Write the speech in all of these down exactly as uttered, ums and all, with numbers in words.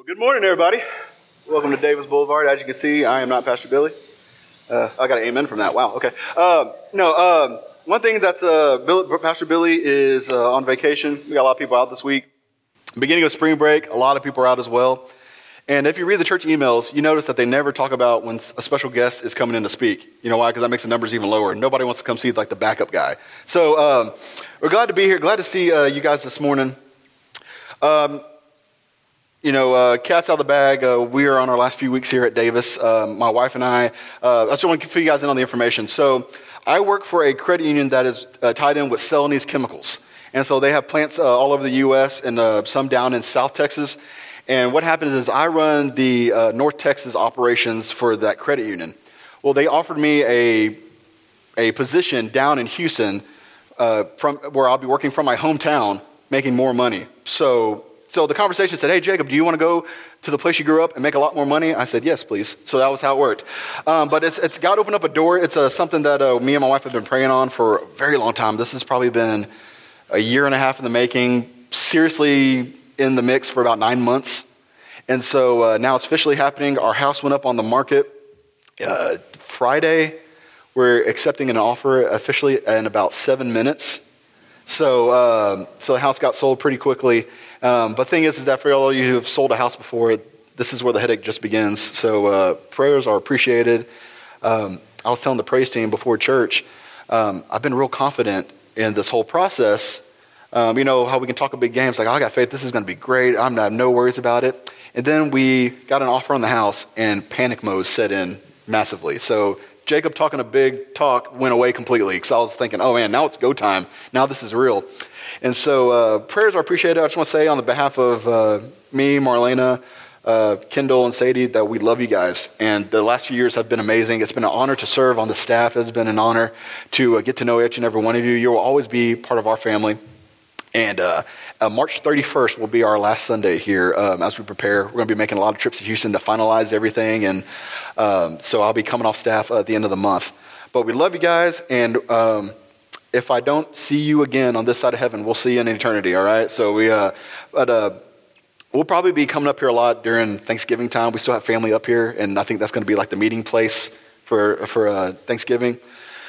Good morning, everybody. Welcome to Davis Boulevard. As you can see, I am not Pastor Billy. Uh, I got an amen from that. Wow. Okay. Um, no. Um, one thing that's uh, Bill, Pastor Billy is uh, on vacation. We got a lot of people out this week. Beginning of spring break, a lot of people are out as well. And if you read the church emails, you notice that they never talk about when a special guest is coming in to speak. You know why? Because that makes the numbers even lower. Nobody wants to come see like the backup guy. So um, we're glad to be here. Glad to see uh, you guys this morning. Um, You know, uh, cat's out of the bag. Uh, we are on our last few weeks here at Davis. Uh, my wife and I, uh, I just want to fill you guys in on the information. So I work for a credit union that is uh, tied in with Celanese Chemicals. And so they have plants uh, all over the U S and uh, some down in South Texas. And what happens is I run the uh, North Texas operations for that credit union. Well, they offered me a, a position down in Houston uh, from where I'll be working from my hometown, making more money. So... So the conversation said, hey, Jacob, do you want to go to the place you grew up and make a lot more money? I said, yes, please. So that was how it worked. Um, but it's, it's God opened up a door. It's uh, something that uh, me and my wife have been praying on for a very long time. This has probably been a year and a half in the making, seriously in the mix for about nine months. And so uh, now it's officially happening. Our house went up on the market uh, Friday. We're accepting an offer officially in about seven minutes. So, uh, so the house got sold pretty quickly. Um, but the thing is, is that for all of you who have sold a house before, this is where the headache just begins. So uh, prayers are appreciated. Um, I was telling the praise team before church, um, I've been real confident in this whole process. Um, you know, how we can talk a big game. It's like, oh, I got faith. This is going to be great. I'm not, no worries about it. And then we got an offer on the house, and panic mode set in massively. So Jacob talking a big talk went away completely because I was thinking, oh, man, now it's go time. Now this is real. And so uh, prayers are appreciated. I just want to say on the behalf of uh, me, Marlena, uh, Kendall, and Sadie that we love you guys. And the last few years have been amazing. It's been an honor to serve on the staff. It's been an honor to uh, get to know each and every one of you. You will always be part of our family. And uh, uh, March thirty-first will be our last Sunday here um, as we prepare. We're going to be making a lot of trips to Houston to finalize everything. And um, so I'll be coming off staff uh, at the end of the month. But we love you guys. And um, if I don't see you again on this side of heaven, we'll see you in eternity, all right? So we, uh, but uh, we'll probably be coming up here a lot during Thanksgiving time. We still have family up here, and I think that's going to be like the meeting place for for uh, Thanksgiving.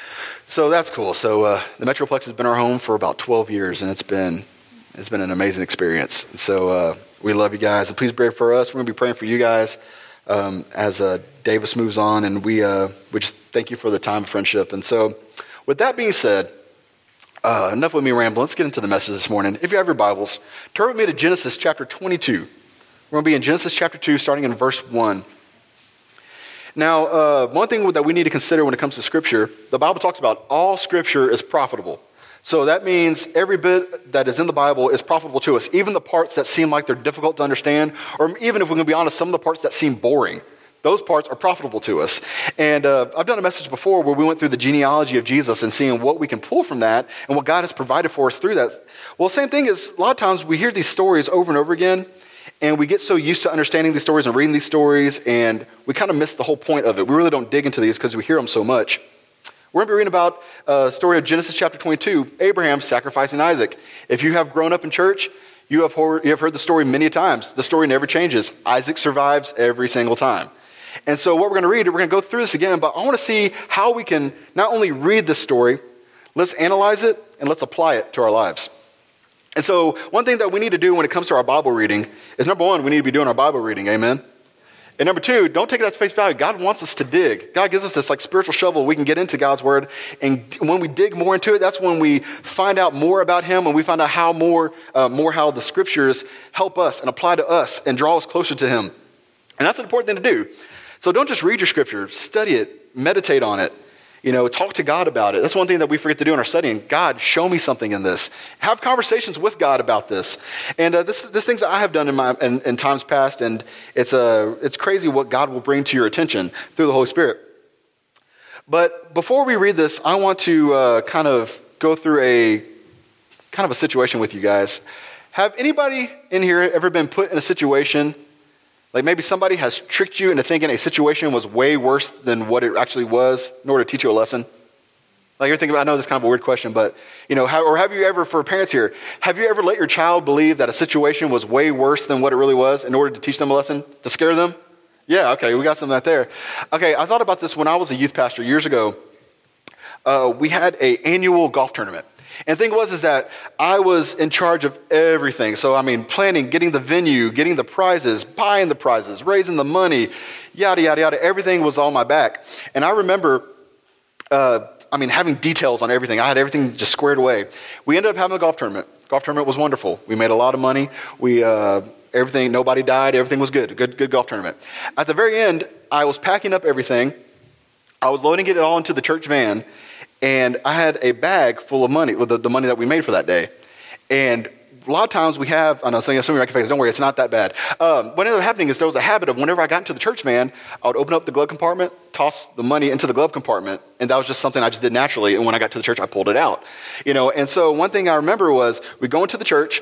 So that's cool. So uh, the Metroplex has been our home for about twelve years, and it's been it's been an amazing experience. So uh, we love you guys, and please pray for us. We're going to be praying for you guys um, as uh, Davis moves on, and we uh, we just thank you for the time of friendship. And so, with that being said. Uh, enough with me rambling. Let's get into the message this morning. If you have your Bibles, turn with me to Genesis chapter twenty-two. We're going to be in Genesis chapter two, starting in verse one. Now, uh, one thing that we need to consider when it comes to Scripture, the Bible talks about all Scripture is profitable. So that means every bit that is in the Bible is profitable to us, even the parts that seem like they're difficult to understand, or even if we're going to be honest, some of the parts that seem boring. Those parts are profitable to us. And uh, I've done a message before where we went through the genealogy of Jesus and seeing what we can pull from that and what God has provided for us through that. Well, same thing is a lot of times we hear these stories over and over again, and we get so used to understanding these stories and reading these stories, and we kind of miss the whole point of it. We really don't dig into these because we hear them so much. We're going to be reading about a story of Genesis chapter twenty-two, Abraham sacrificing Isaac. If you have grown up in church, you have heard, you have heard the story many times. The story never changes. Isaac survives every single time. And so what we're going to read, we're going to go through this again, but I want to see how we can not only read this story, let's analyze it, and let's apply it to our lives. And so one thing that we need to do when it comes to our Bible reading is, number one, we need to be doing our Bible reading, amen? And number two, don't take it at face value. God wants us to dig. God gives us this like spiritual shovel. We can get into God's word, and when we dig more into it, that's when we find out more about him, and we find out how more, uh, more how the scriptures help us and apply to us and draw us closer to him. And that's an important thing to do. So don't just read your scripture, study it, meditate on it, you know, talk to God about it. That's one thing that we forget to do in our studying. God, show me something in this. Have conversations with God about this. And uh, this, this things that I have done in my in, in times past, and it's uh, it's crazy what God will bring to your attention through the Holy Spirit. But before we read this, I want to uh, kind of go through a kind of a situation with you guys. Have anybody in here ever been put in a situation like maybe somebody has tricked you into thinking a situation was way worse than what it actually was in order to teach you a lesson? Like you're thinking about, I know this is kind of a weird question, but, you know, how, or have you ever, for parents here, have you ever let your child believe that a situation was way worse than what it really was in order to teach them a lesson, to scare them? Yeah, okay, we got something right there. Okay, I thought about this when I was a youth pastor years ago. Uh, we had an annual golf tournament. And the thing was is that I was in charge of everything. So, I mean, planning, getting the venue, getting the prizes, buying the prizes, raising the money, yada, yada, yada. Everything was on my back. And I remember, uh, I mean, having details on everything. I had everything just squared away. We ended up having a golf tournament. Golf tournament was wonderful. We made a lot of money. We, uh, everything, nobody died. Everything was good. Good, good golf tournament. At the very end, I was packing up everything. I was loading it all into the church van. And I had a bag full of money, with the, the money that we made for that day. And a lot of times we have, I know some of you might face, don't worry, it's not that bad. Um, what ended up happening is there was a habit of whenever I got into the church van, I would open up the glove compartment, toss the money into the glove compartment, and that was just something I just did naturally. And when I got to the church, I pulled it out. You know, and so one thing I remember was we go into the church,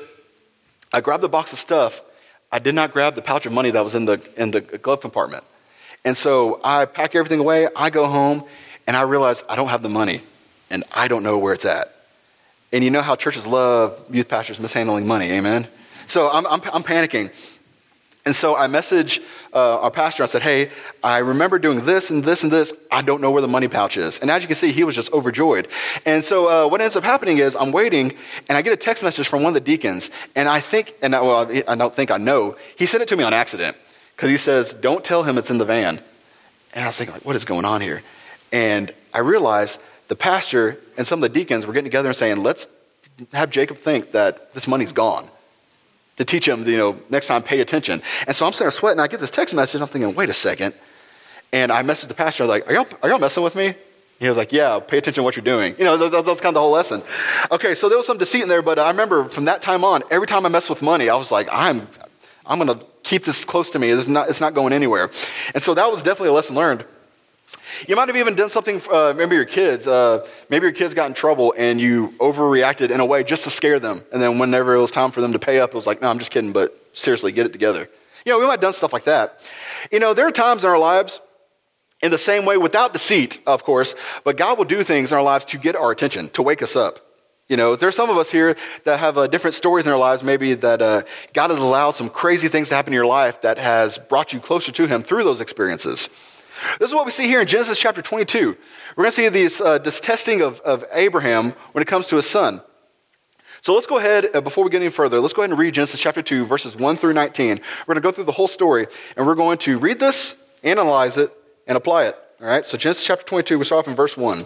I grabbed the box of stuff, I did not grab the pouch of money that was in the in the glove compartment. And so I pack everything away, I go home, and I realize I don't have the money, and I don't know where it's at. And you know how churches love youth pastors mishandling money, amen? So I'm, I'm, I'm panicking. And so I messaged uh, our pastor. I said, hey, I remember doing this and this and this. I don't know where the money pouch is. And as you can see, he was just overjoyed. And so uh, what ends up happening is I'm waiting, and I get a text message from one of the deacons. And I think, and I, well, I don't think I know, he sent it to me on accident because he says, don't tell him it's in the van. And I was thinking, like, what is going on here? And I realized the pastor and some of the deacons were getting together and saying, let's have Jacob think that this money's gone, to teach him, you know, next time pay attention. And so I'm sitting there sweating. I get this text message. I'm thinking, wait a second. And I messaged the pastor. I was like, are y'all, are y'all messing with me? He was like, yeah, pay attention to what you're doing. You know, that, that's kind of the whole lesson. Okay, so there was some deceit in there, but I remember from that time on, every time I messed with money, I was like, I'm I'm going to keep this close to me. It's not, it's not going anywhere. And so that was definitely a lesson learned. You might have even done something, uh, maybe your kids, uh, maybe your kids got in trouble and you overreacted in a way just to scare them. And then whenever it was time for them to pay up, it was like, no, I'm just kidding, but seriously, get it together. You know, we might have done stuff like that. You know, there are times in our lives, in the same way, without deceit, of course, but God will do things in our lives to get our attention, to wake us up. You know, there's some of us here that have uh, different stories in our lives, maybe that uh, God has allowed some crazy things to happen in your life that has brought you closer to him through those experiences. This is what we see here in Genesis chapter twenty-two. We're going to see these, uh, this testing of, of Abraham when it comes to his son. So let's go ahead, uh, before we get any further, let's go ahead and read Genesis chapter two, verses one through nineteen. We're going to go through the whole story, and we're going to read this, analyze it, and apply it. All right, so Genesis chapter twenty-two, we start off in verse one.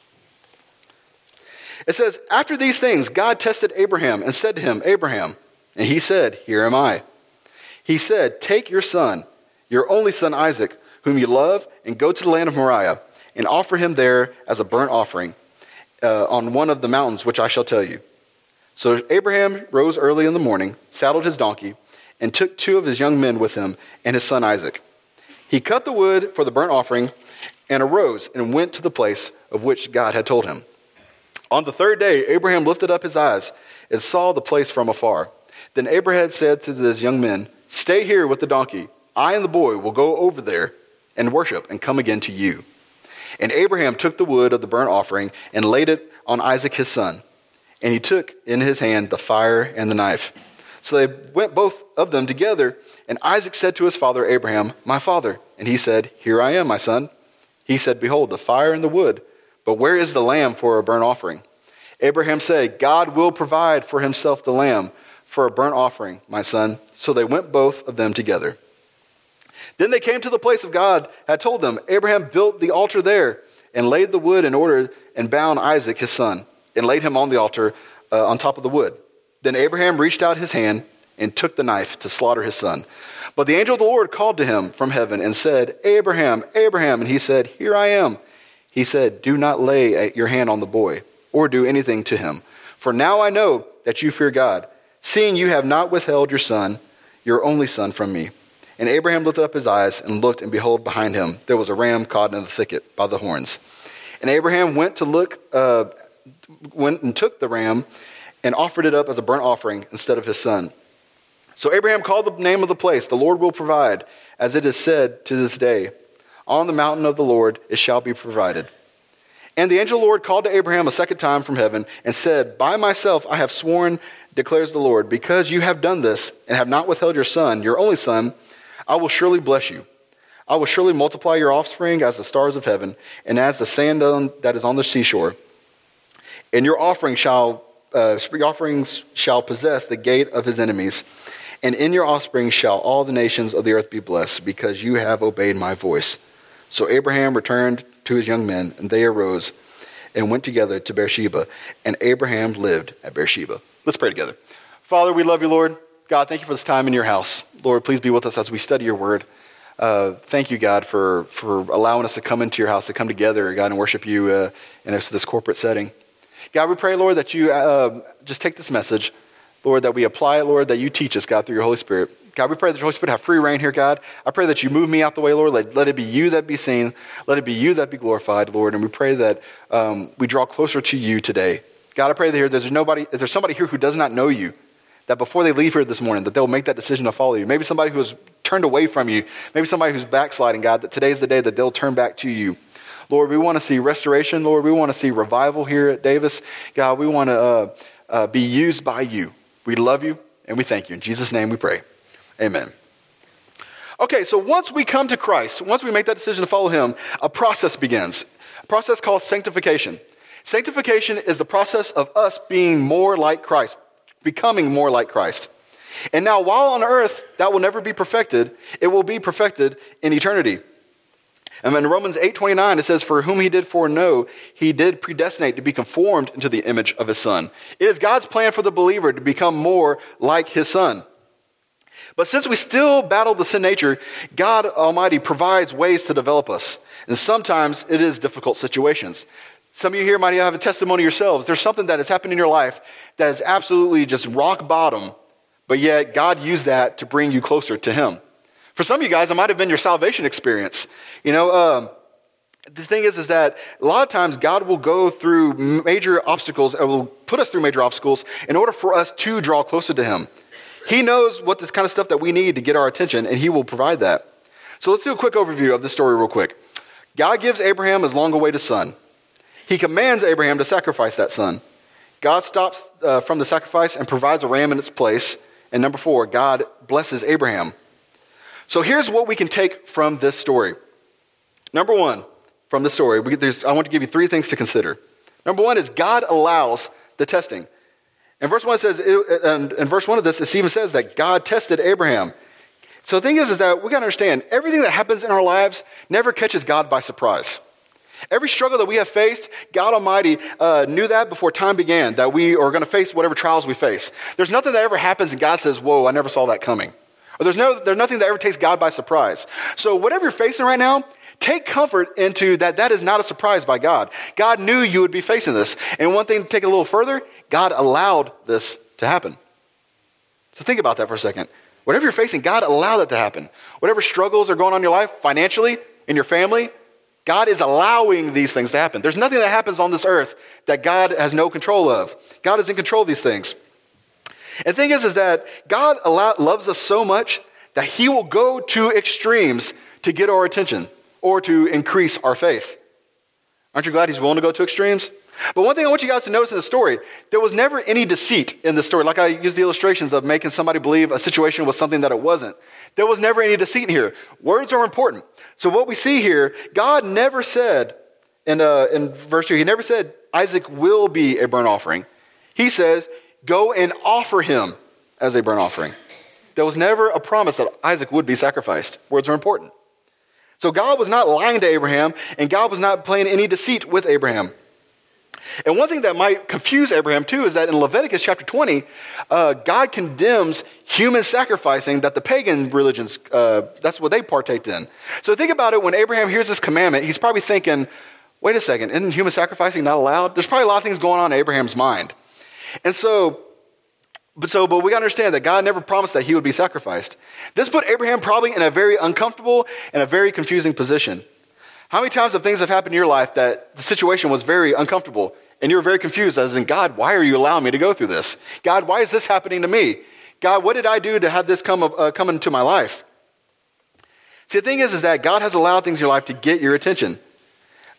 It says, after these things, God tested Abraham and said to him, Abraham, and he said, here am I. He said, take your son, your only son Isaac, whom you love, and go to the land of Moriah, and offer him there as a burnt offering uh, on one of the mountains which I shall tell you. So Abraham rose early in the morning, saddled his donkey, and took two of his young men with him and his son Isaac. He cut the wood for the burnt offering and arose and went to the place of which God had told him. On the third day, Abraham lifted up his eyes and saw the place from afar. Then Abraham said to his young men, stay here with the donkey. I and the boy will go over there and worship and come again to you. And Abraham took the wood of the burnt offering and laid it on Isaac his son. And he took in his hand the fire and the knife. So they went both of them together. And Isaac said to his father Abraham, my father. And he said, here I am, my son. He said, behold, the fire and the wood, but where is the lamb for a burnt offering? Abraham said, God will provide for himself the lamb for a burnt offering, my son. So they went both of them together. Then they came to the place of God had told them. Abraham built the altar there and laid the wood in order and bound Isaac his son and laid him on the altar uh, on top of the wood. Then Abraham reached out his hand and took the knife to slaughter his son. But the angel of the Lord called to him from heaven and said, Abraham, Abraham. And he said, here I am. He said, do not lay your hand on the boy or do anything to him. For now I know that you fear God, seeing you have not withheld your son, your only son, from me. And Abraham lifted up his eyes and looked, and behold, behind him there was a ram caught in the thicket by the horns. And Abraham went to look, uh, went and took the ram and offered it up as a burnt offering instead of his son. So Abraham called the name of the place, the Lord will provide, as it is said to this day, on the mountain of the Lord it shall be provided. And the angel of the Lord called to Abraham a second time from heaven and said, by myself I have sworn, declares the Lord, because you have done this and have not withheld your son, your only son, I will surely bless you. I will surely multiply your offspring as the stars of heaven and as the sand on, that is on the seashore. And your offering shall, uh, your offerings shall possess the gate of his enemies. And in your offspring shall all the nations of the earth be blessed, because you have obeyed my voice. So Abraham returned to his young men, and they arose and went together to Beersheba, and Abraham lived at Beersheba. Let's pray together. Father, we love you, Lord. God, thank you for this time in your house. Lord, please be with us as we study your word. Uh, thank you, God, for, for allowing us to come into your house, to come together, God, and worship you uh, in this, this corporate setting. God, we pray, Lord, that you uh, just take this message, Lord, that we apply it, Lord, that you teach us, God, through your Holy Spirit. God, we pray that your Holy Spirit have free reign here, God. I pray that you move me out the way, Lord. Let, let it be you that be seen. Let it be you that be glorified, Lord. And we pray that um, we draw closer to you today. God, I pray that here there's nobody, if there's somebody here who does not know you, that before they leave here this morning, that they'll make that decision to follow you. Maybe somebody who has turned away from you. Maybe somebody who's backsliding, God, that today's the day that they'll turn back to you. Lord, we want to see restoration. Lord, we want to see revival here at Davis. God, we want to uh, uh, be used by you. We love you and we thank you. In Jesus' name we pray. Amen. Okay, so once we come to Christ, once we make that decision to follow him, a process begins. A process called sanctification. Sanctification is the process of us being more like Christ, becoming more like Christ. And now while on earth, that will never be perfected. It will be perfected in eternity. And in Romans eight twenty-nine, it says, for whom he did foreknow, he did predestinate to be conformed into the image of his son. It is God's plan for the believer to become more like his son. But since we still battle the sin nature, God Almighty provides ways to develop us. And sometimes it is difficult situations. Some of you here might have a testimony yourselves. There's something that has happened in your life that is absolutely just rock bottom, but yet God used that to bring you closer to him. For some of you guys, it might have been your salvation experience. You know, um, the thing is, is that a lot of times God will go through major obstacles, or will put us through major obstacles in order for us to draw closer to him. He knows what this kind of stuff that we need to get our attention, and he will provide that. So let's do a quick overview of this story real quick. God gives Abraham his long-awaited son. He commands Abraham to sacrifice that son. God stops uh, from the sacrifice and provides a ram in its place. And number four, God blesses Abraham. So here's what we can take from this story. Number one, from the story, we, I want to give you three things to consider. Number one is God allows the testing. In verse one, it says, it, and in verse one of this, it even says that God tested Abraham. So the thing is, is that we got to understand, everything that happens in our lives never catches God by surprise. Every struggle that we have faced, God Almighty uh, knew that before time began, that we are going to face whatever trials we face. There's nothing that ever happens and God says, whoa, I never saw that coming. Or there's, no, there's nothing that ever takes God by surprise. So whatever you're facing right now, take comfort into that that is not a surprise by God. God knew you would be facing this. And one thing to take it a little further, God allowed this to happen. So think about that for a second. Whatever you're facing, God allowed it to happen. Whatever struggles are going on in your life, financially, in your family, God is allowing these things to happen. There's nothing that happens on this earth that God has no control of. God is in control of these things. And the thing is, is that God allow, loves us so much that he will go to extremes to get our attention or to increase our faith. Aren't you glad he's willing to go to extremes? But one thing I want you guys to notice in the story, there was never any deceit in the story. Like I used the illustrations of making somebody believe a situation was something that it wasn't. There was never any deceit in here. Words are important. So what we see here, God never said, in, uh, in verse two, he never said Isaac will be a burnt offering. He says, go and offer him as a burnt offering. There was never a promise that Isaac would be sacrificed. Words are important. So God was not lying to Abraham, and God was not playing any deceit with Abraham. And one thing that might confuse Abraham too is that in Leviticus chapter twenty, uh, God condemns human sacrificing that the pagan religions, uh, that's what they partaked in. So think about it, when Abraham hears this commandment, he's probably thinking, wait a second, isn't human sacrificing not allowed? There's probably a lot of things going on in Abraham's mind. And so, but so, but we got to understand that God never promised that he would be sacrificed. This put Abraham probably in a very uncomfortable and a very confusing position. How many times have things have happened in your life that the situation was very uncomfortable and you were very confused as in, God, why are you allowing me to go through this? God, why is this happening to me? God, what did I do to have this come, uh, come into my life? See, the thing is, is that God has allowed things in your life to get your attention.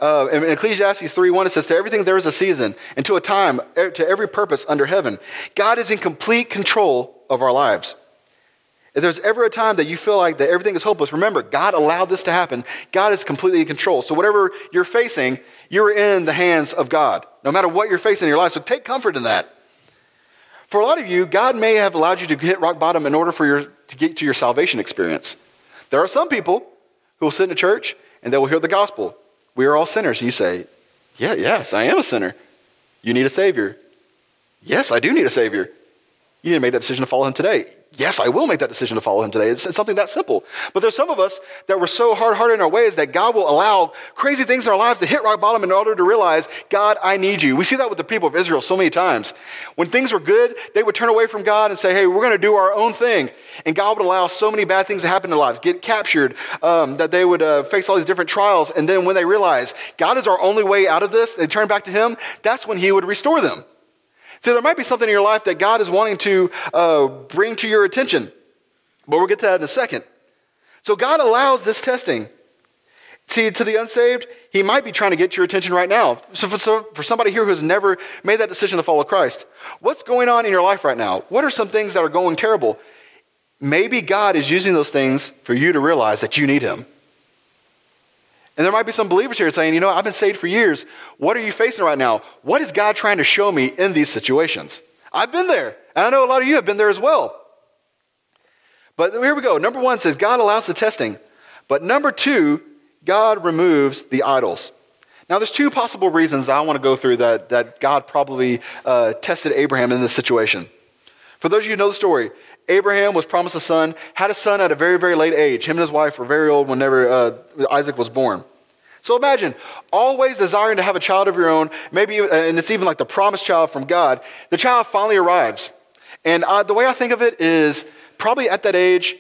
Uh, in Ecclesiastes three one, it says, to everything there is a season, and to a time, to every purpose under heaven. God is in complete control of our lives. If there's ever a time that you feel like that everything is hopeless, remember, God allowed this to happen. God is completely in control. So whatever you're facing, you're in the hands of God, no matter what you're facing in your life. So take comfort in that. For a lot of you, God may have allowed you to hit rock bottom in order for your to get to your salvation experience. There are some people who will sit in a church and they will hear the gospel. We are all sinners. And you say, yeah, yes, I am a sinner. You need a Savior. Yes, I do need a Savior. You need to make that decision to follow him today. Yes, I will make that decision to follow him today. It's, it's something that simple. But there's some of us that were so hard-hearted in our ways that God will allow crazy things in our lives to hit rock bottom in order to realize, God, I need you. We see that with the people of Israel so many times. When things were good, they would turn away from God and say, hey, we're going to do our own thing. And God would allow so many bad things to happen in their lives, get captured, um, that they would uh, face all these different trials. And then when they realize God is our only way out of this, they turn back to him, that's when he would restore them. So there might be something in your life that God is wanting to uh, bring to your attention. But we'll get to that in a second. So God allows this testing. See, to the unsaved, he might be trying to get your attention right now. So for, so for somebody here who has never made that decision to follow Christ, what's going on in your life right now? What are some things that are going terrible? Maybe God is using those things for you to realize that you need him. And there might be some believers here saying, you know, I've been saved for years. What are you facing right now? What is God trying to show me in these situations? I've been there. And I know a lot of you have been there as well. But here we go. Number one says God allows the testing. But number two, God removes the idols. Now, there's two possible reasons I want to go through that, that God probably uh, tested Abraham in this situation. For those of you who know the story, Abraham was promised a son, had a son at a very, very late age. Him and his wife were very old whenever uh, Isaac was born. So imagine, always desiring to have a child of your own, maybe, and it's even like the promised child from God. The child finally arrives. And uh, the way I think of it is probably at that age,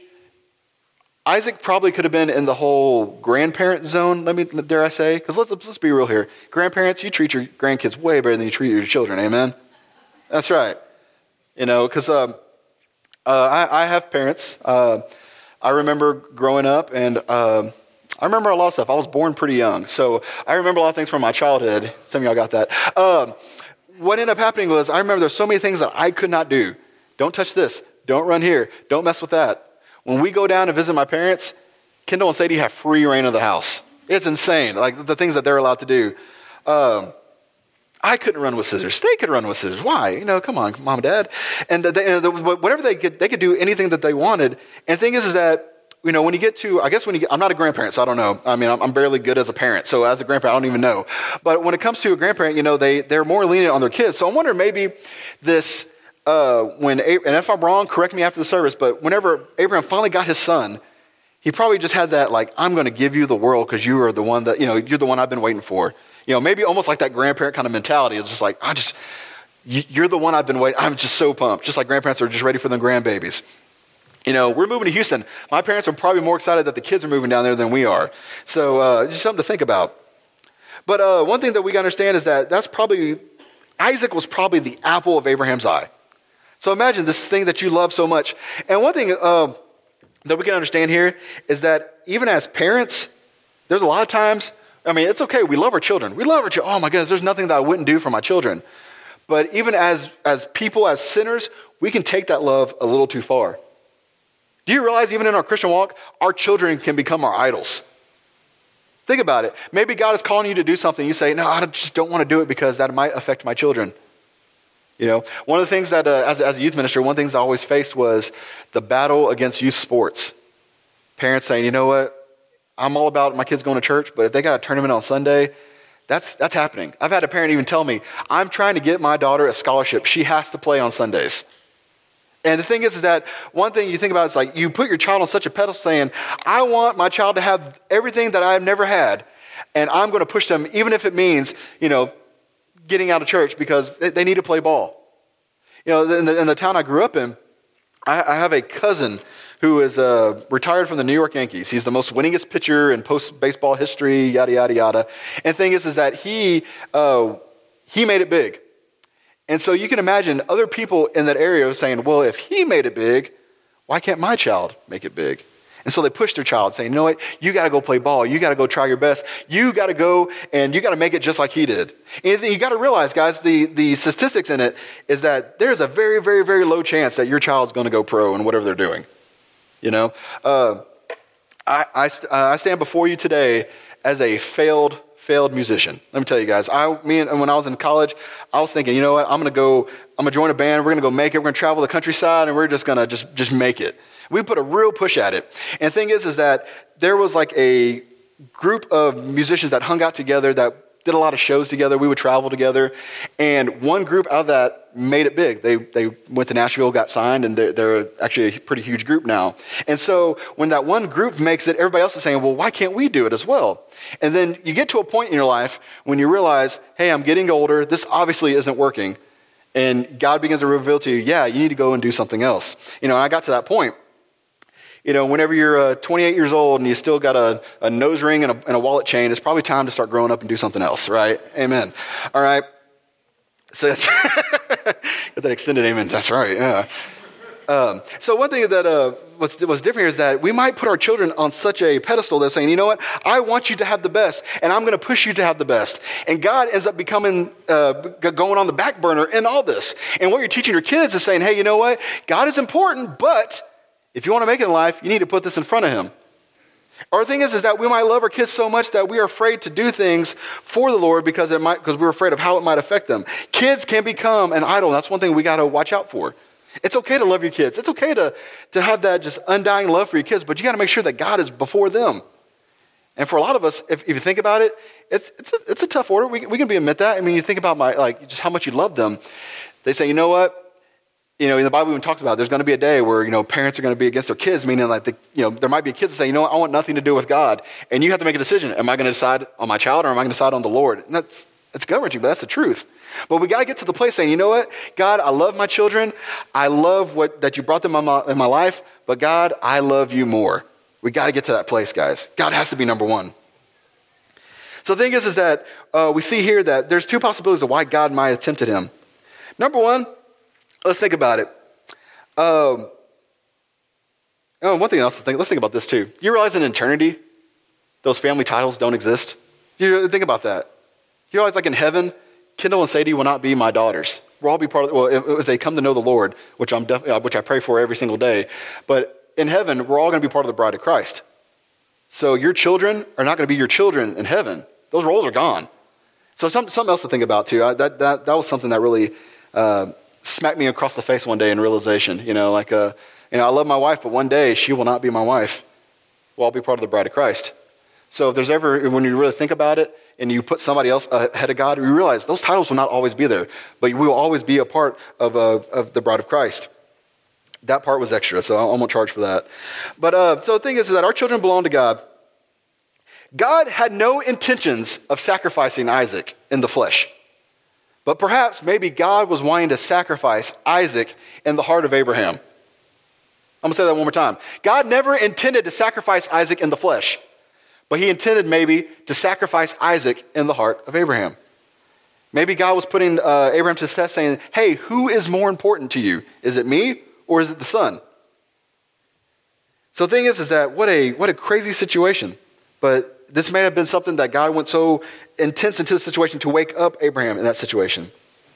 Isaac probably could have been in the whole grandparent zone, let me, dare I say? Because let's, let's be real here. Grandparents, you treat your grandkids way better than you treat your children, amen? That's right. You know, because... Um, Uh, I, I have parents. Uh, I remember growing up, and uh, I remember a lot of stuff. I was born pretty young, so I remember a lot of things from my childhood. Some of y'all got that. Um, what ended up happening was I remember there's so many things that I could not do. Don't touch this. Don't run here. Don't mess with that. When we go down and visit my parents, Kendall and Sadie have free reign of the house. It's insane, like the things that they're allowed to do. Um, I couldn't run with scissors. They could run with scissors. Why? You know, come on, mom and dad. And they, you know, whatever they could, they could do anything that they wanted. And the thing is, is that, you know, when you get to, I guess when you get, I'm not a grandparent, so I don't know. I mean, I'm, I'm barely good as a parent. So as a grandparent, I don't even know. But when it comes to a grandparent, you know, they, they're more lenient on their kids. So I'm wondering maybe this, uh, when, and if I'm wrong, correct me after the service, but whenever Abraham finally got his son, he probably just had that, like, I'm going to give you the world because you are the one that, you know, you're the one I've been waiting for. You know, maybe almost like that grandparent kind of mentality. It's just like, I just, you're the one I've been waiting. I'm just so pumped. Just like grandparents are just ready for them grandbabies. You know, we're moving to Houston. My parents are probably more excited that the kids are moving down there than we are. So uh, it's just something to think about. But uh, one thing that we got to understand is that that's probably, Isaac was probably the apple of Abraham's eye. So imagine this thing that you love so much. And one thing uh, that we can understand here is that even as parents, there's a lot of times, I mean, it's okay. We love our children. We love our children. Oh my goodness, there's nothing that I wouldn't do for my children. But even as, as people, as sinners, we can take that love a little too far. Do you realize even in our Christian walk, our children can become our idols? Think about it. Maybe God is calling you to do something. You say, no, I just don't want to do it because that might affect my children. You know, one of the things that, uh, as, as a youth minister, one of the things I always faced was the battle against youth sports. Parents saying, you know what? I'm all about my kids going to church, but if they got a tournament on Sunday, that's that's happening. I've had a parent even tell me, I'm trying to get my daughter a scholarship. She has to play on Sundays. And the thing is, is that one thing you think about is like you put your child on such a pedestal saying, I want my child to have everything that I've never had, and I'm going to push them, even if it means, you know, getting out of church because they, they need to play ball. You know, in the, in the town I grew up in, I, I have a cousin who is uh, retired from the New York Yankees. He's the most winningest pitcher in post-baseball history, yada, yada, yada. And the thing is, is that he uh, he made it big. And so you can imagine other people in that area saying, well, if he made it big, why can't my child make it big? And so they push their child, saying, you know what, you got to go play ball. You got to go try your best. You got to go and you got to make it just like he did. And you got to realize, guys, the, the statistics in it is that there's a very, very, very low chance that your child's going to go pro in whatever they're doing. You know, uh, I, I, uh, I stand before you today as a failed, failed musician. Let me tell you guys, I, me and when I was in college, I was thinking, you know what, I'm going to go, I'm going to join a band. We're going to go make it. We're going to travel the countryside and we're just going to just, just make it. We put a real push at it. And the thing is, is that there was like a group of musicians that hung out together that did a lot of shows together. We would travel together. And one group out of that made it big. They they went to Nashville, got signed, and they're, they're actually a pretty huge group now. And so when that one group makes it, everybody else is saying, well, why can't we do it as well? And then you get to a point in your life when you realize, hey, I'm getting older. This obviously isn't working. And God begins to reveal to you, yeah, you need to go and do something else. You know, and I got to that point. You know, whenever you're uh, twenty-eight years old and you still got a, a nose ring and a, and a wallet chain, it's probably time to start growing up and do something else, right? Amen. All right. So that's got that extended amen. That's right. Yeah. Um, so one thing that uh, was, was different here is that we might put our children on such a pedestal that's saying, you know what, I want you to have the best, and I'm going to push you to have the best. And God ends up becoming, uh, going on the back burner in all this. And what you're teaching your kids is saying, hey, you know what, God is important, but if you want to make it in life, you need to put this in front of him. Our thing is, is that we might love our kids so much that we are afraid to do things for the Lord because it might, because we're afraid of how it might affect them. Kids can become an idol. That's one thing we got to watch out for. It's okay to love your kids. It's okay to, to have that just undying love for your kids, but you got to make sure that God is before them. And for a lot of us, if, if you think about it, it's it's a, it's a tough order. We, we can be admit that. I mean, you think about my like just how much you love them. They say, you know what? You know, in the Bible even talks about there's going to be a day where, you know, parents are going to be against their kids, meaning like, the, you know, there might be kids that say, you know what, I want nothing to do with God. And you have to make a decision. Am I going to decide on my child or am I going to decide on the Lord? And that's, it's gut-wrenching, but that's the truth. But we got to get to the place saying, you know what, God, I love my children. I love what that you brought them in my, in my life, but God, I love you more. We got to get to that place, guys. God has to be number one. So the thing is, is that uh, we see here that there's two possibilities of why God might have tempted him. Number one, let's think about it. Um, oh, one thing else to think. Let's think about this too. You realize in eternity, those family titles don't exist. You think about that. You realize, like in heaven, Kendall and Sadie will not be my daughters. We'll all be part of. Well, if, if they come to know the Lord, which I'm def- which I pray for every single day. But in heaven, we're all going to be part of the bride of Christ. So your children are not going to be your children in heaven. Those roles are gone. So some, something else to think about too. I, that that that was something that really. Uh, smacked me across the face one day in realization, you know, like, uh, you know, I love my wife, but one day she will not be my wife. We'll all be part of the bride of Christ. So if there's ever, when you really think about it and you put somebody else ahead of God, you realize those titles will not always be there, but we will always be a part of, uh, of the bride of Christ. That part was extra, so I won't charge for that. But uh, so the thing is, is that our children belong to God. God had no intentions of sacrificing Isaac in the flesh. But perhaps maybe God was wanting to sacrifice Isaac in the heart of Abraham. I'm going to say that one more time. God never intended to sacrifice Isaac in the flesh, but he intended maybe to sacrifice Isaac in the heart of Abraham. Maybe God was putting uh, Abraham to the test saying, hey, who is more important to you? Is it me or is it the son? So the thing is, is that what a, what a crazy situation. But this may have been something that God went so intense into the situation to wake up Abraham in that situation.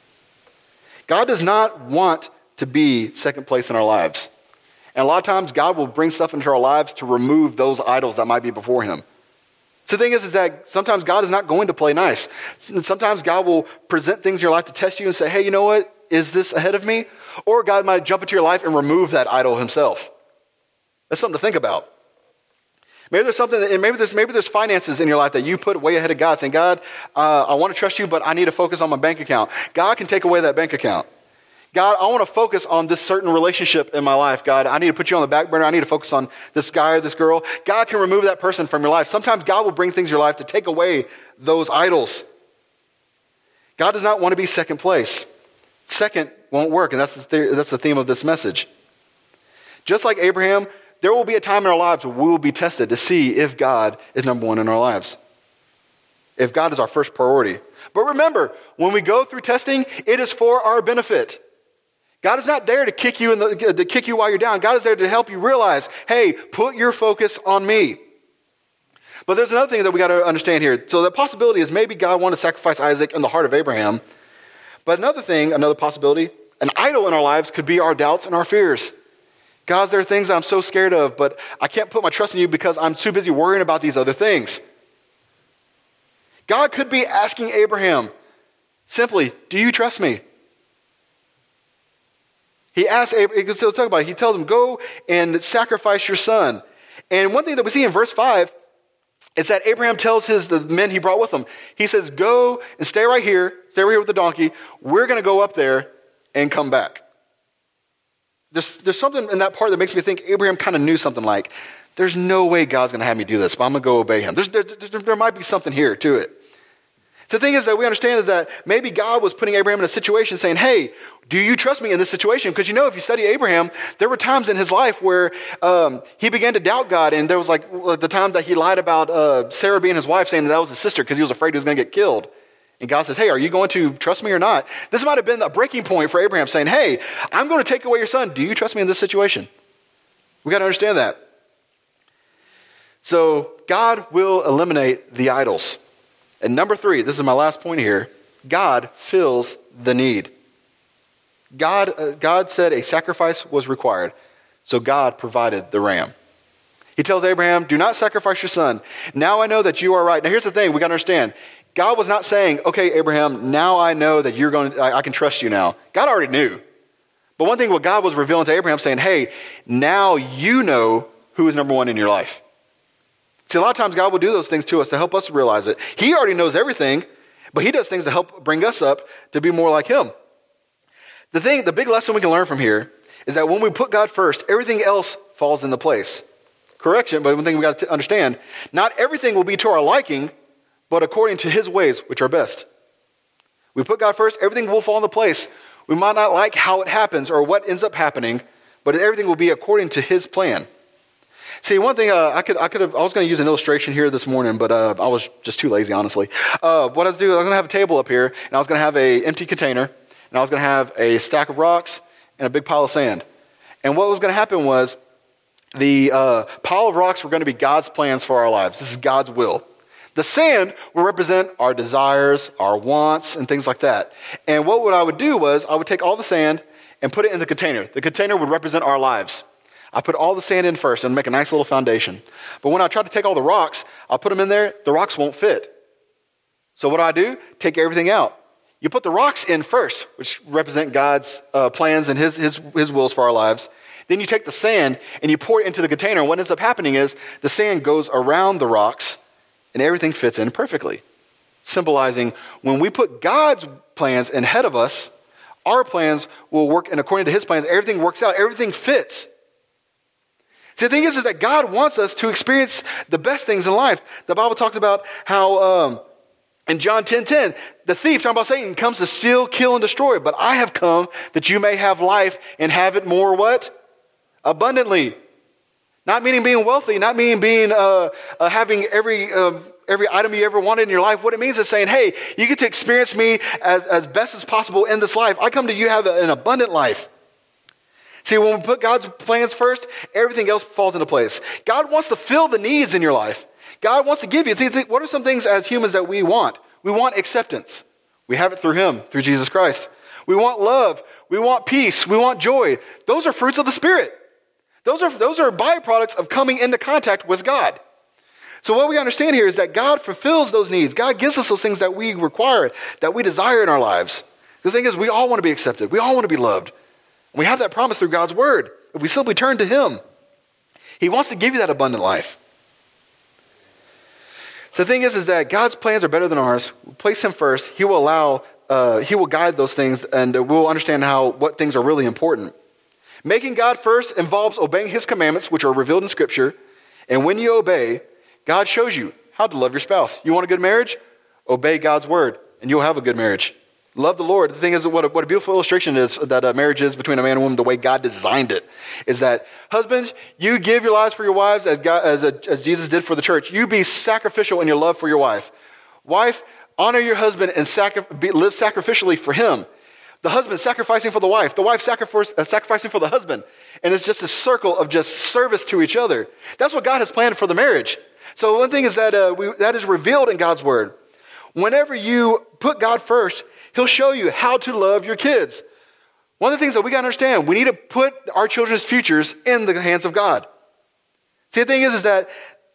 God does not want to be second place in our lives. And a lot of times God will bring stuff into our lives to remove those idols that might be before him. So the thing is, is that sometimes God is not going to play nice. Sometimes God will present things in your life to test you and say, hey, you know what? Is this ahead of me? Or God might jump into your life and remove that idol himself. That's something to think about. Maybe there's something, that, and maybe there's maybe there's finances in your life that you put way ahead of God, saying, God, uh, I want to trust you, but I need to focus on my bank account. God can take away that bank account. God, I want to focus on this certain relationship in my life. God, I need to put you on the back burner. I need to focus on this guy or this girl. God can remove that person from your life. Sometimes God will bring things in your life to take away those idols. God does not want to be second place. Second won't work, and that's the, th- that's the theme of this message. Just like Abraham, there will be a time in our lives where we will be tested to see if God is number one in our lives. If God is our first priority. But remember, when we go through testing, it is for our benefit. God is not there to kick you in the, to kick you while you're down. God is there to help you realize, hey, put your focus on me. But there's another thing that we got to understand here. So the possibility is maybe God wanted to sacrifice Isaac in the heart of Abraham. But another thing, another possibility, an idol in our lives could be our doubts and our fears. God, there are things I'm so scared of, but I can't put my trust in you because I'm too busy worrying about these other things. God could be asking Abraham simply, do you trust me? He asks Abraham, let's talk about it. He tells him, go and sacrifice your son. And one thing that we see in verse five is that Abraham tells his the men he brought with him, he says, go and stay right here, stay right here with the donkey. We're going to go up there and come back. There's, there's something in that part that makes me think Abraham kind of knew something like, there's no way God's going to have me do this, but I'm going to go obey him. There's, there, there, there might be something here to it. So the thing is that we understand that maybe God was putting Abraham in a situation saying, hey, do you trust me in this situation? Because you know, if you study Abraham, there were times in his life where um, he began to doubt God. And there was like the time that he lied about uh, Sarah being his wife, saying that, that was his sister because he was afraid he was going to get killed. And God says, hey, are you going to trust me or not? This might have been a breaking point for Abraham saying, hey, I'm going to take away your son. Do you trust me in this situation? We got to understand that. So God will eliminate the idols. And number three, this is my last point here, God fills the need. God, uh, God said a sacrifice was required, so God provided the ram. He tells Abraham, do not sacrifice your son. Now I know that you are right. Now here's the thing, we got to understand. God was not saying, okay, Abraham, now I know that you're going to, I, I can trust you now. God already knew. But one thing what God was revealing to Abraham saying, hey, now you know who is number one in your life. See, a lot of times God will do those things to us to help us realize it. He already knows everything, but he does things to help bring us up to be more like him. The thing, the big lesson we can learn from here is that when we put God first, everything else falls into place. Correction, but one thing we got to understand, not everything will be to our liking, but according to his ways, which are best. We put God first, everything will fall into place. We might not like how it happens or what ends up happening, but everything will be according to his plan. See, one thing uh, I could I could have I was going to use an illustration here this morning, but uh, I was just too lazy, honestly. Uh, what I was doing, I was going to have a table up here, and I was going to have an empty container, and I was going to have a stack of rocks and a big pile of sand. And what was going to happen was the uh, pile of rocks were going to be God's plans for our lives. This is God's will. The sand will represent our desires, our wants, and things like that. And what would I would do was I would take all the sand and put it in the container. The container would represent our lives. I put all the sand in first and make a nice little foundation. But when I try to take all the rocks, I'll put them in there, the rocks won't fit. So what do I do? Take everything out. You put the rocks in first, which represent God's uh, plans and his, his, his wills for our lives. Then you take the sand and you pour it into the container. And what ends up happening is the sand goes around the rocks and everything fits in perfectly. Symbolizing when we put God's plans ahead of us, our plans will work, and according to his plans, everything works out, everything fits. See, the thing is, is that God wants us to experience the best things in life. The Bible talks about how um, in John ten ten, the thief, talking about Satan, comes to steal, kill, and destroy. But I have come that you may have life and have it more what? Abundantly. Not meaning being wealthy, not meaning being uh, uh, having every um, every item you ever wanted in your life. What it means is saying, hey, you get to experience me as, as best as possible in this life. I come to you to have an abundant life. See, when we put God's plans first, everything else falls into place. God wants to fill the needs in your life. God wants to give you. What are some things as humans that we want? We want acceptance. We have it through him, through Jesus Christ. We want love. We want peace. We want joy. Those are fruits of the Spirit. Those are, those are byproducts of coming into contact with God. So what we understand here is that God fulfills those needs. God gives us those things that we require, that we desire in our lives. The thing is, we all want to be accepted. We all want to be loved. We have that promise through God's word. If we simply turn to him, he wants to give you that abundant life. So the thing is, is that God's plans are better than ours. We'll place him first. He will allow, uh, he will guide those things, and we'll understand how what things are really important. Making God first involves obeying his commandments, which are revealed in Scripture. And when you obey, God shows you how to love your spouse. You want a good marriage? Obey God's word, and you'll have a good marriage. Love the Lord. The thing is, what a, what a beautiful illustration is that a marriage is between a man and woman, the way God designed it, is that husbands, you give your lives for your wives as God, as, a, as Jesus did for the church. You be sacrificial in your love for your wife. Wife, honor your husband and sacri- be, live sacrificially for him. The husband sacrificing for the wife, the wife sacrifice, uh, sacrificing for the husband. And it's just a circle of just service to each other. That's what God has planned for the marriage. So one thing is that uh, we, that is revealed in God's word. Whenever you put God first, he'll show you how to love your kids. One of the things that we got to understand, we need to put our children's futures in the hands of God. See, the thing is, is that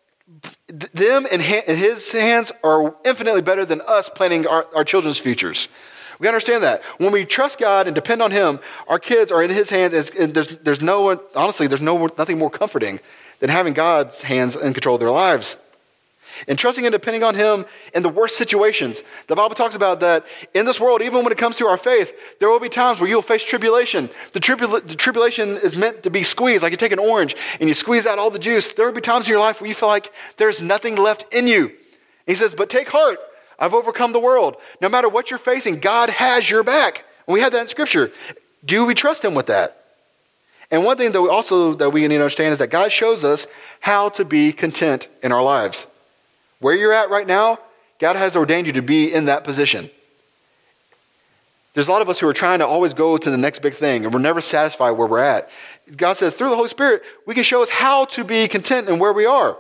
them in, ha- in his hands are infinitely better than us planning our, our children's futures. We understand that. When we trust God and depend on him, our kids are in his hands, and there's, there's no one, honestly, there's no nothing more comforting than having God's hands in control of their lives. And trusting and depending on him in the worst situations. The Bible talks about that in this world, even when it comes to our faith, there will be times where you'll face tribulation. The, tribula- the tribulation is meant to be squeezed, like you take an orange and you squeeze out all the juice. There will be times in your life where you feel like there's nothing left in you. And he says, but take heart, I've overcome the world. No matter what you're facing, God has your back. And we have that in Scripture. Do we trust him with that? And one thing that we also that we need to understand is that God shows us how to be content in our lives. Where you're at right now, God has ordained you to be in that position. There's a lot of us who are trying to always go to the next big thing, and we're never satisfied where we're at. God says, through the Holy Spirit, we can show us how to be content in where we are.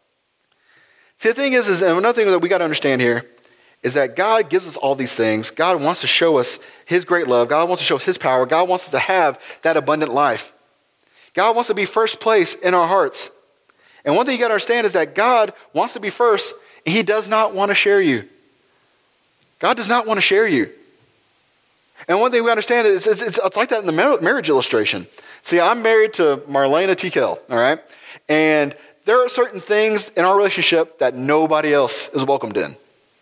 See, the thing is, is and another thing that we got to understand here is that God gives us all these things. God wants to show us his great love. God wants to show us his power. God wants us to have that abundant life. God wants to be first place in our hearts. And one thing you got to understand is that God wants to be first, and he does not want to share you. God does not want to share you. And one thing we understand is it's, it's, it's like that in the marriage illustration. See, I'm married to Marlena Tikel, all right? And there are certain things in our relationship that nobody else is welcomed in.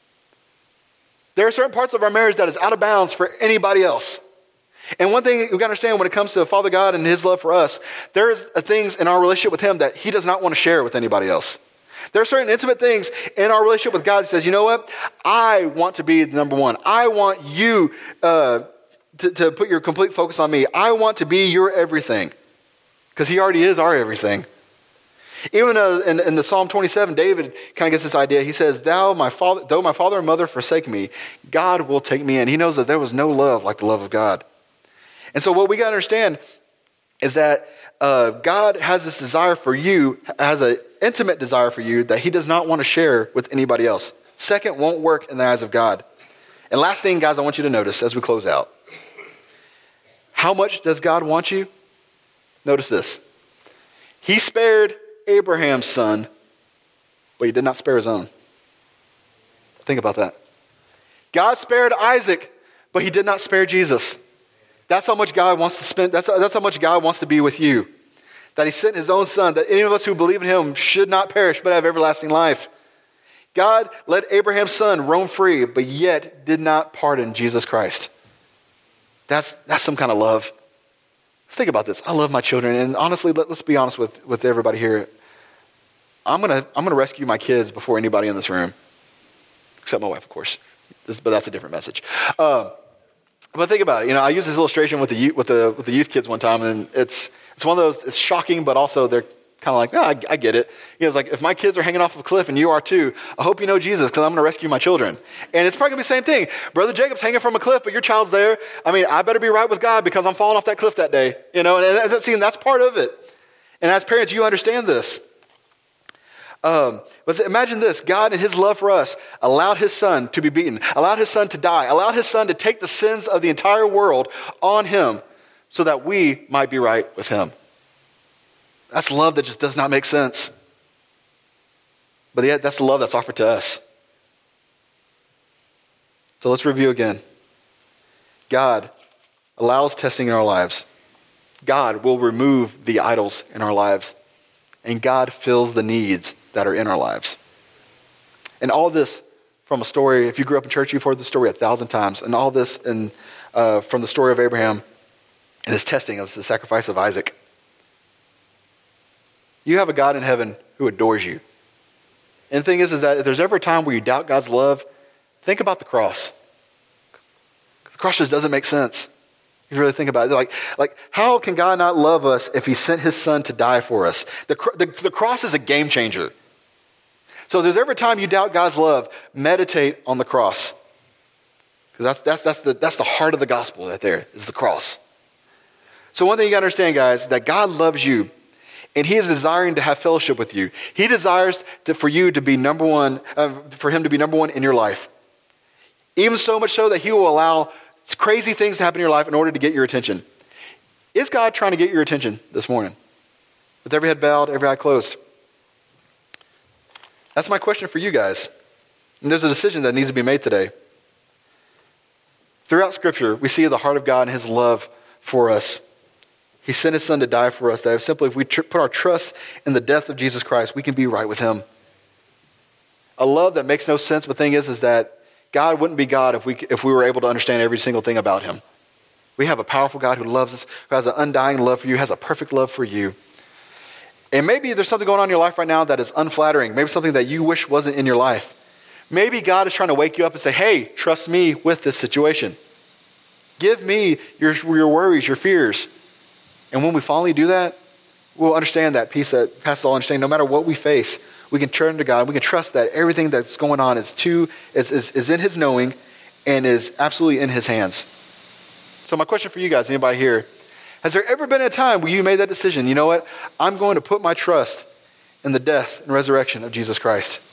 There are certain parts of our marriage that is out of bounds for anybody else. And one thing we got to understand when it comes to Father God and his love for us, there's things in our relationship with him that he does not want to share with anybody else. There are certain intimate things in our relationship with God that says, you know what? I want to be the number one. I want you uh, to, to put your complete focus on me. I want to be your everything, because he already is our everything. Even uh, in, in the Psalm twenty-seven, David kind of gets this idea. He says, Thou, my father, though my father and mother forsake me, God will take me in. He knows that there was no love like the love of God. And so what we got to understand is that uh, God has this desire for you, has an intimate desire for you that he does not want to share with anybody else. Second, won't work in the eyes of God. And last thing, guys, I want you to notice as we close out. How much does God want you? Notice this. He spared Abraham's son, but he did not spare his own. Think about that. God spared Isaac, but he did not spare Jesus. That's how much God wants to spend. That's, that's how much God wants to be with you. That he sent his own son, that any of us who believe in him should not perish, but have everlasting life. God let Abraham's son roam free, but yet did not pardon Jesus Christ. That's, that's some kind of love. Let's think about this. I love my children, and honestly, let, let's be honest with, with everybody here. I'm gonna I'm gonna rescue my kids before anybody in this room, except my wife, of course. This, but that's a different message. Um, But think about it. You know, I used this illustration with the youth, with the with the youth kids one time, and it's it's one of those. It's shocking, but also they're kind of like, oh, I, I get it. You know, it's like if my kids are hanging off a cliff and you are too, I hope you know Jesus because I'm going to rescue my children. And it's probably going to be the same thing. Brother Jacob's hanging from a cliff, but your child's there. I mean, I better be right with God because I'm falling off that cliff that day. You know, and that's, see, and that's part of it. And as parents, you understand this. Um, but imagine this, God in his love for us allowed his son to be beaten, allowed his son to die, allowed his son to take the sins of the entire world on him so that we might be right with him. That's love that just does not make sense. But yet that's the love that's offered to us. So let's review again. God allows testing in our lives. God will remove the idols in our lives. And God fills the needs that are in our lives. And all this from a story, if you grew up in church, you've heard the story a thousand times. And all this in, uh, from the story of Abraham and his testing of the sacrifice of Isaac. You have a God in heaven who adores you. And the thing is, is that if there's ever a time where you doubt God's love, think about the cross. The cross just doesn't make sense. You really think about it. Like, like how can God not love us if he sent his son to die for us? The, the, the cross is a game changer. So if there's ever a time you doubt God's love, meditate on the cross. Because that's, that's, that's, the, that's the heart of the gospel right there, is the cross. So one thing you got to understand, guys, is that God loves you, and he is desiring to have fellowship with you. He desires to, for you to be number one, uh, for him to be number one in your life. Even so much so that he will allow crazy things to happen in your life in order to get your attention. Is God trying to get your attention this morning? With every head bowed, every eye closed. That's my question for you guys. And there's a decision that needs to be made today. Throughout Scripture, we see the heart of God and his love for us. He sent his son to die for us. That simply, if we tr- put our trust in the death of Jesus Christ, we can be right with him. A love that makes no sense, but the thing is, is that God wouldn't be God if we if we were able to understand every single thing about him. We have a powerful God who loves us, who has an undying love for you, has a perfect love for you. And maybe there's something going on in your life right now that is unflattering. Maybe something that you wish wasn't in your life. Maybe God is trying to wake you up and say, hey, trust me with this situation. Give me your, your worries, your fears. And when we finally do that, we'll understand that peace that passes all understanding. No matter what we face, we can turn to God. We can trust that everything that's going on is to is, is, is in his knowing and is absolutely in his hands. So my question for you guys, anybody here, has there ever been a time where you made that decision? You know what? I'm going to put my trust in the death and resurrection of Jesus Christ.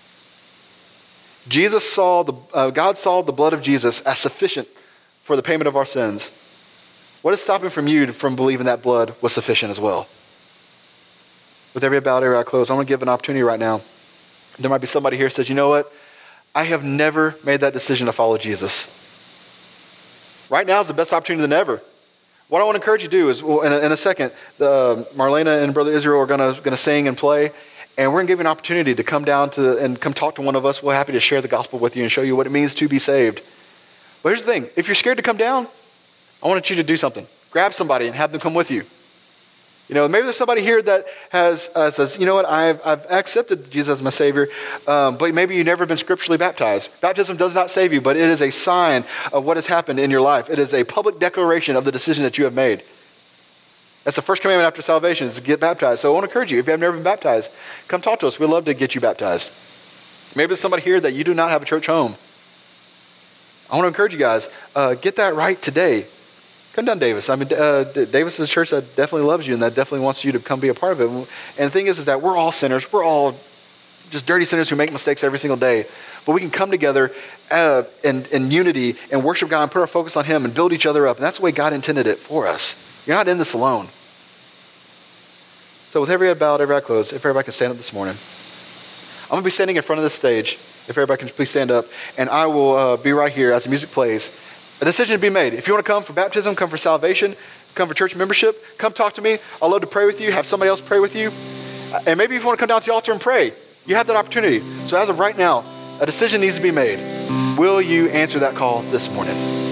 Jesus saw the uh, God saw the blood of Jesus as sufficient for the payment of our sins. What is stopping from you from believing that blood was sufficient as well? With every head bowed, every eye closed, I want to give an opportunity right now. There might be somebody here who says, you know what? I have never made that decision to follow Jesus. Right now is the best opportunity than ever. What I want to encourage you to do is, well, in, a, in a second, the, uh, Marlena and Brother Israel are going to going to sing and play, and we're going to give you an opportunity to come down to and come talk to one of us. We're happy to share the gospel with you and show you what it means to be saved. But here's the thing. If you're scared to come down, I want you to do something. Grab somebody and have them come with you. You know, maybe there's somebody here that has uh, says, you know what, I've, I've accepted Jesus as my Savior, um, but maybe you've never been scripturally baptized. Baptism does not save you, but it is a sign of what has happened in your life. It is a public declaration of the decision that you have made. That's the first commandment after salvation, is to get baptized. So I want to encourage you, if you have never been baptized, come talk to us. We'd love to get you baptized. Maybe there's somebody here that you do not have a church home. I want to encourage you guys, uh, get that right today. Come down, Davis. I mean, uh, Davis is a church that definitely loves you and that definitely wants you to come be a part of it. And the thing is, is that we're all sinners. We're all just dirty sinners who make mistakes every single day. But we can come together uh, in, in unity and worship God and put our focus on him and build each other up. And that's the way God intended it for us. You're not in this alone. So with every head bowed, every eye closed, if everybody can stand up this morning. I'm going to be standing in front of this stage. If everybody can please stand up. And I will uh, be right here as the music plays. A decision to be made. If you want to come for baptism, come for salvation, come for church membership, come talk to me. I'd love to pray with you, have somebody else pray with you. And maybe if you want to come down to the altar and pray, you have that opportunity. So as of right now, a decision needs to be made. Will you answer that call this morning?